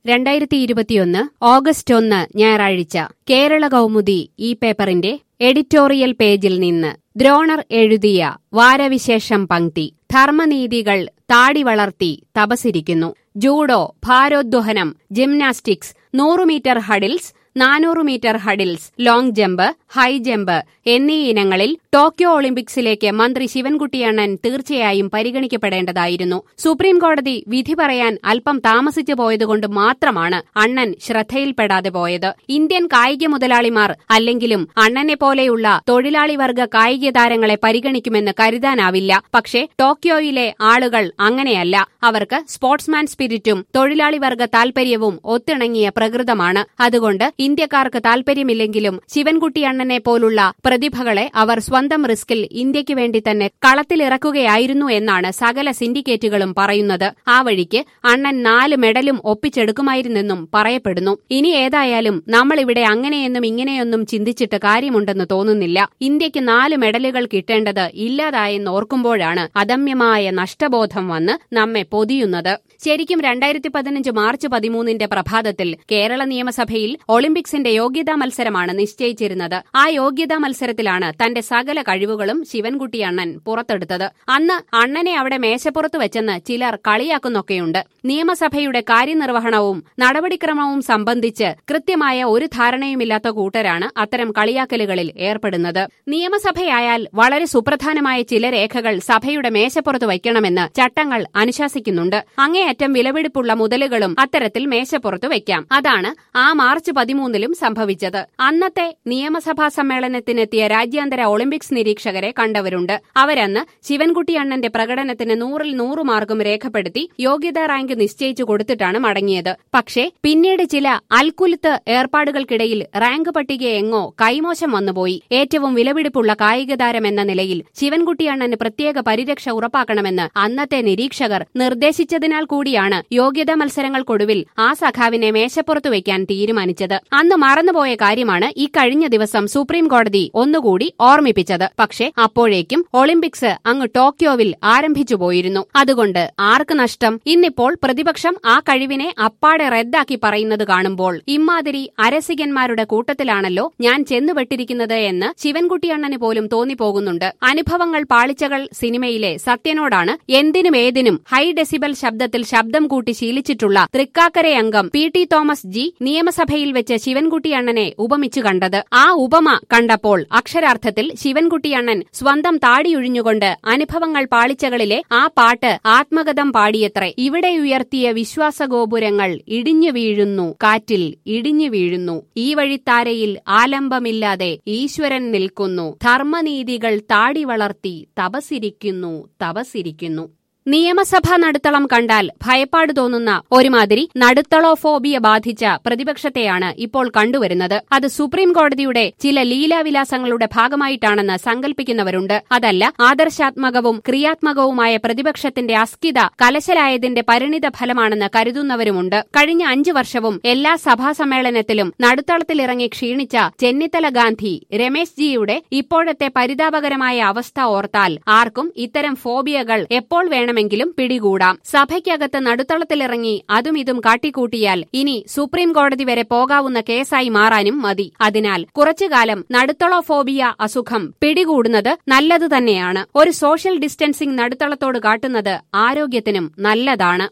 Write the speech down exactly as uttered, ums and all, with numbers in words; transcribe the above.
രണ്ടായിരത്തി ഇരുപത്തിയൊന്ന് ഓഗസ്റ്റ് ഒന്ന് ഞായറാഴ്ച കേരള കൗമുദി ഈ പേപ്പറിന്റെ എഡിറ്റോറിയൽ പേജിൽ നിന്ന് ദ്രോണർ എഴുതിയ വാരവിശേഷം പങ്ക്തി. ധർമ്മനീതികൾ താടി വളർത്തി തപസ്സിരിക്കുന്നു. ജൂഡോ, ഭാരോദ്വഹനം, ജിംനാസ്റ്റിക്സ്, നൂറ് മീറ്റർ ഹഡിൽസ്, നാനൂറ് metre hurdles, long jump, high jump എന്നീ ഇനങ്ങളിൽ ടോക്കിയോ ഒളിമ്പിക്സിലേക്ക് മന്ത്രി ശിവൻകുട്ടിയണ്ണൻ തീർച്ചയായും പരിഗണിക്കപ്പെടേണ്ടതായിരുന്നു. സുപ്രീം കോടതി വിധി പറയാൻ അല്പം താമസിച്ചു പോയതുകൊണ്ട് മാത്രമാണ് അണ്ണൻ ശ്രദ്ധയിൽപ്പെടാതെ പോയത്. ഇന്ത്യൻ കായിക മുതലാളിമാർ അല്ലെങ്കിലും അണ്ണനെ പോലെയുള്ള തൊഴിലാളി വർഗ കായിക താരങ്ങളെ പരിഗണിക്കുമെന്ന് കരുതാനാവില്ല. പക്ഷേ ടോക്കിയോയിലെ ആളുകൾ അങ്ങനെയല്ല. അവർക്ക് സ്പോർട്സ്മാൻ സ്പിരിറ്റും തൊഴിലാളി വർഗ താൽപര്യവും ഒത്തിണങ്ങിയ പ്രകൃതമാണ്. അതുകൊണ്ട് ഇന്ത്യക്കാർക്ക് താൽപര്യമില്ലെങ്കിലും ശിവൻകുട്ടിയണ്ണനെ പോലുള്ള പ്രതിഭകളെ അവർ സ്വന്തം റിസ്കിൽ ഇന്ത്യയ്ക്ക് വേണ്ടി തന്നെ കളത്തിലിറക്കുകയായിരുന്നു എന്നാണ് സകല സിൻഡിക്കേറ്റുകളും പറയുന്നത്. ആ വഴിക്ക് അണ്ണൻ നാല് മെഡലും ഒപ്പിച്ചെടുക്കുമായിരുന്നെന്നും പറയപ്പെടുന്നു. ഇനി ഏതായാലും നമ്മളിവിടെ അങ്ങനെയെന്നും ഇങ്ങനെയൊന്നും ചിന്തിച്ചിട്ട് കാര്യമുണ്ടെന്ന് തോന്നുന്നില്ല. ഇന്ത്യയ്ക്ക് നാല് മെഡലുകൾ കിട്ടേണ്ടത് ഇല്ലാതായെന്ന് ഓർക്കുമ്പോഴാണ് അദമ്യമായ നഷ്ടബോധം വന്ന് നമ്മെ പൊതിയുന്നത്. ശരിക്കും രണ്ടായിരത്തി പതിനഞ്ച് മാർച്ച് പതിമൂന്നിന്റെ പ്രഭാതത്തിൽ കേരള നിയമസഭയിൽ ഒളിമ്പിക്സിന്റെ യോഗ്യതാ മത്സരമാണ് നിശ്ചയിച്ചിരുന്നത്. ആ യോഗ്യതാ മത്സരത്തിലാണ് തന്റെ സകല കഴിവുകളും ശിവൻകുട്ടിയണ്ണൻ പുറത്തെടുത്തത്. അന്ന് അണ്ണനെ അവിടെ മേശപ്പുറത്ത് വെച്ചെന്ന് ചിലർ കളിയാക്കുന്നൊക്കെയുണ്ട്. നിയമസഭയുടെ കാര്യനിർവഹണവും നടപടിക്രമവും സംബന്ധിച്ച് കൃത്യമായ ഒരു ധാരണയുമില്ലാത്ത കൂട്ടരാണ് അത്തരം കളിയാക്കലുകളിൽ ഏർപ്പെടുന്നത്. നിയമസഭയായാൽ വളരെ സുപ്രധാനമായ ചില രേഖകൾ സഭയുടെ മേശപ്പുറത്ത് വയ്ക്കണമെന്ന് ചട്ടങ്ങൾ അനുശാസിക്കുന്നുണ്ട്. അങ്ങേയറ്റം വിലപിടിപ്പുള്ള മുതലുകളും അത്തരത്തിൽ മേശപ്പുറത്ത് വയ്ക്കാം. അതാണ് ആ മാർച്ച് പതിമൂന്നിലും സംഭവിച്ചത്. അന്നത്തെ നിയമസഭാ സമ്മേളനത്തിനെത്തിയ രാജ്യാന്തര ഒളിമ്പിക്സ് നിരീക്ഷകരെ കണ്ടവരുണ്ട്. അവരന്ന് ശിവൻകുട്ടിയണ്ണന്റെ പ്രകടനത്തിന് നൂറിൽ നൂറ് മാർക്കും രേഖപ്പെടുത്തി യോഗ്യതാ റാങ്ക് നിശ്ചയിച്ചു കൊടുത്തിട്ടാണ് മടങ്ങിയത്. പക്ഷേ പിന്നീട് ചില അൽക്കുലുത്ത് ഏർപ്പാടുകൾക്കിടയിൽ റാങ്ക് പട്ടിക എങ്ങോ കൈമോശം വന്നുപോയി. ഏറ്റവും വിലപിടിപ്പുള്ള കായികതാരം എന്ന നിലയിൽ ശിവൻകുട്ടിയണ്ണന് പ്രത്യേക പരിരക്ഷ ഉറപ്പാക്കണമെന്ന് അന്നത്തെ നിരീക്ഷകർ നിർദ്ദേശിച്ചതിനാൽ കൂടിയാണ് യോഗ്യതാ മത്സരങ്ങൾക്കൊടുവിൽ ആ സഖാവിനെ മേശപ്പുറത്ത് വയ്ക്കാൻ തീരുമാനിച്ചത്. അന്ന് മറന്നുപോയ കാര്യമാണ് ഈ കഴിഞ്ഞ ദിവസം സുപ്രീം കോടതി ഒന്നുകൂടി ഓർമ്മിപ്പിച്ചത്. പക്ഷേ അപ്പോഴേക്കും ഒളിമ്പിക്സ് അങ്ങ് ടോക്കിയോവിൽ ആരംഭിച്ചു പോയിരുന്നു. അതുകൊണ്ട് ആർക്ക് നഷ്ടം? ഇന്നിപ്പോൾ പ്രതിപക്ഷം ആ കഴിവിനെ അപ്പാടെ റദ്ദാക്കി പറയുന്നത് കാണുമ്പോൾ ഇമ്മാതിരി അരസികന്മാരുടെ കൂട്ടത്തിലാണല്ലോ ഞാൻ ചെന്നുപെട്ടിരിക്കുന്നത് എന്ന് ശിവൻകുട്ടിയണ്ണന് പോലും തോന്നിപ്പോകുന്നുണ്ട്. അനുഭവങ്ങൾ പാളിച്ചകൾ സിനിമയിലെ സത്യനോടാണ് എന്തിനും ഏതിനും ഹൈ ഡെസിബൽ ശബ്ദത്തിൽ ശബ്ദം കൂട്ടി ശീലിച്ചിട്ടുള്ള തൃക്കാക്കരയംഗം പി ടി തോമസ് ജി നിയമസഭയിൽ വെച്ച് ശിവൻകുട്ടിയണ്ണനെ ഉപമിച്ചു കണ്ടത്. ആ ഉപമ കണ്ടപ്പോൾ അക്ഷരാർത്ഥത്തിൽ ശിവൻകുട്ടിയണ്ണൻ സ്വന്തം താടിയൊഴിഞ്ഞുകൊണ്ട് അനുഭവങ്ങൾ പാളിച്ചകളിലെ ആ പാട്ട് ആത്മഗതം പാടിയത്രേ. ഇവിടെ ഉയർത്തിയ വിശ്വാസഗോപുരങ്ങൾ ഇടിഞ്ഞു വീഴുന്നു, കാറ്റിൽ ഇടിഞ്ഞു വീഴുന്നു. ഈ വഴിത്താരയിൽ ആലംബമില്ലാതെ ഈശ്വരൻ നിൽക്കുന്നു. ധർമ്മനീതികൾ താടി വളർത്തി തപസ്സിരിക്കുന്നു, തപസ്സിരിക്കുന്നു. നിയമസഭാ നടുത്തളം കണ്ടാൽ ഭയപ്പാട് തോന്നുന്ന ഒരുമാതിരി നടുത്തളോഫോബിയ ബാധിച്ച പ്രതിപക്ഷത്തെയാണ് ഇപ്പോൾ കണ്ടുവരുന്നത്. അത് സുപ്രീം കോടതിയുടെ ചില ലീലാവിലാസങ്ങളുടെ ഭാഗമായിട്ടാണെന്ന് സങ്കല്പിക്കുന്നവരുണ്ട്. അതല്ല ആദർശാത്മകവും ക്രിയാത്മകവുമായ പ്രതിപക്ഷത്തിന്റെ അസ്കിത കലശലായതിന്റെ പരിണിത ഫലമാണെന്ന് കരുതുന്നവരുമുണ്ട്. കഴിഞ്ഞ അഞ്ചു വർഷവും എല്ലാ സഭാ സമ്മേളനത്തിലും നടുത്തളത്തിലിറങ്ങി ക്ഷീണിച്ച ചെന്നിത്തല ഗാന്ധി രമേശ് ജിയുടെ ഇപ്പോഴത്തെ പരിതാപകരമായ അവസ്ഥ ഓർത്താൽ ആർക്കും ഇത്തരം ഫോബിയകൾ എപ്പോൾ വേണം െങ്കിലും പിടികൂടാം. സഭയ്ക്കകത്ത് നടുത്തളത്തിലിറങ്ങി അതും ഇതും കാട്ടിക്കൂട്ടിയാൽ ഇനി സുപ്രീം കോടതി വരെ പോകാവുന്ന കേസായി മാറാനും മതി. അതിനാൽ കുറച്ചുകാലം നടുത്തളോഫോബിയ അസുഖം പിടികൂടുന്നത് നല്ലതു തന്നെയാണ്. ഒരു സോഷ്യൽ ഡിസ്റ്റൻസിംഗ് നടുത്തളത്തോട് കാട്ടുന്നത് ആരോഗ്യത്തിനും നല്ലതാണ്.